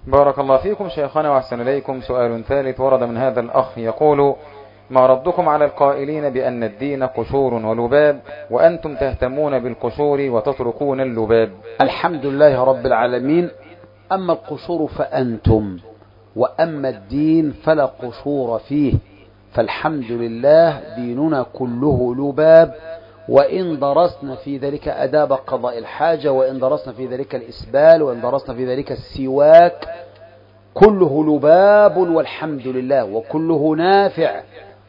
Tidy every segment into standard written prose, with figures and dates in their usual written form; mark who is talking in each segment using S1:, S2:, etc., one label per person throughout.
S1: بارك الله فيكم شيخنا وأحسن إليكم. سؤال ثالث ورد من هذا الأخ يقول: ما ردكم على القائلين بأن الدين قشور ولباب، وأنتم تهتمون بالقشور وتتركون اللباب؟
S2: الحمد لله رب العالمين. أما القشور فأنتم، وأما الدين فلا قشور فيه، فالحمد لله ديننا كله لباب، وإن درسنا في ذلك أداب قضاء الحاجة، وإن درسنا في ذلك الإسبال، وإن درسنا في ذلك السواك، كله لباب والحمد لله، وكله نافع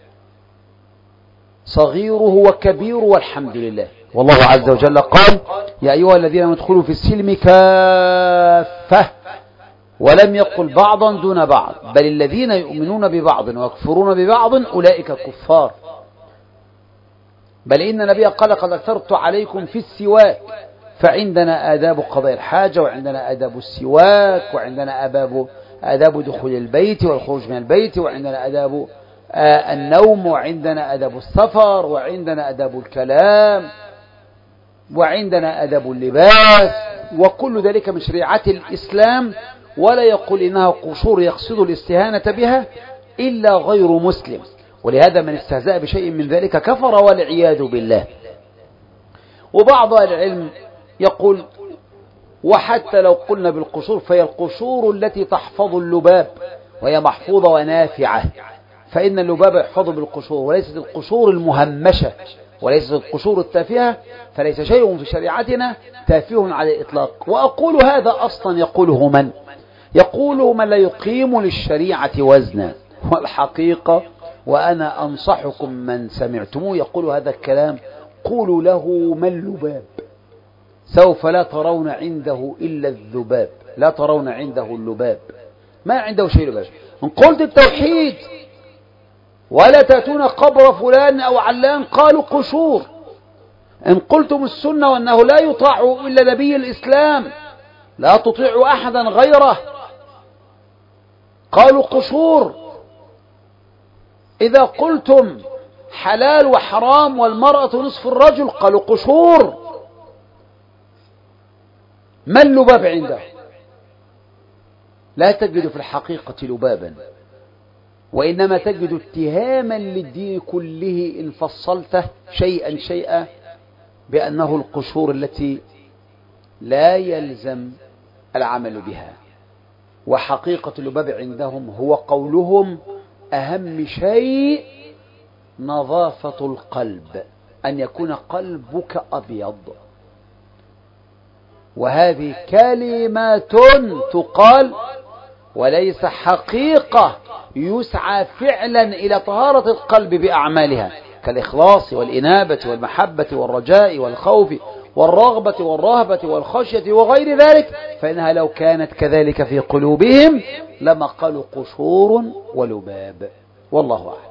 S2: صغيره وكبيره والحمد لله. والله عز وجل قال: يا أيها الذين ادخلوا في السلم كافة، ولم يقل بعضا دون بعض، بل الذين يؤمنون ببعض ويكفرون ببعض أولئك كفار. بل إن النبي قال: قد أكثرت عليكم في السواك. فعندنا آداب قضاء الحاجة، وعندنا آداب السواك، وعندنا آداب دخول البيت والخروج من البيت، وعندنا آداب النوم، وعندنا آداب السفر، وعندنا آداب الكلام، وعندنا آداب اللباس، وكل ذلك من شريعة الإسلام. ولا يقول إنها قشور يقصد الاستهانة بها إلا غير مسلم، ولهذا من استهزأ بشيء من ذلك كفر والعياذ بالله. وبعض أهل العلم يقول: وحتى لو قلنا بالقشور فهي القشور التي تحفظ اللباب، وهي محفوظة ونافعة، فإن اللباب يحفظ بالقشور، وليست القشور المهمشة، وليست القشور التافهة، فليس شيء في شريعتنا تافه على الإطلاق. وأقول هذا أصلا يقوله من؟ يقوله من لا يقيم للشريعة وزنا. والحقيقة وأنا أنصحكم من سمعتموه يقول هذا الكلام قولوا له: ما اللباب؟ سوف لا ترون عنده إلا الذباب، لا ترون عنده اللباب، ما عنده شيء لباب. إن قلت التوحيد ولا تأتون قبر فلان أو علان قالوا قشور. إن قلتم السنة وأنه لا يطاع إلا نبي الإسلام، لا تطيع أحدا غيره، قالوا قشور. إذا قلتم حلال وحرام والمرأة نصف الرجل قالوا قشور. ما اللباب عنده؟ لا تجد في الحقيقة لبابا، وإنما تجد اتهاما للدين كله إن فصلته شيئا شيئا بأنه القشور التي لا يلزم العمل بها. وحقيقة اللباب عندهم هو قولهم: أهم شيء نظافة القلب، أن يكون قلبك أبيض. وهذه كلمات تقال وليس حقيقة يسعى فعلا إلى طهارة القلب بأعمالها، كالإخلاص والإنابة والمحبة والرجاء والخوف والرغبة والرهبة والخشية وغير ذلك، فإنها لو كانت كذلك في قلوبهم لما قالوا قشور ولباب. والله أعلم.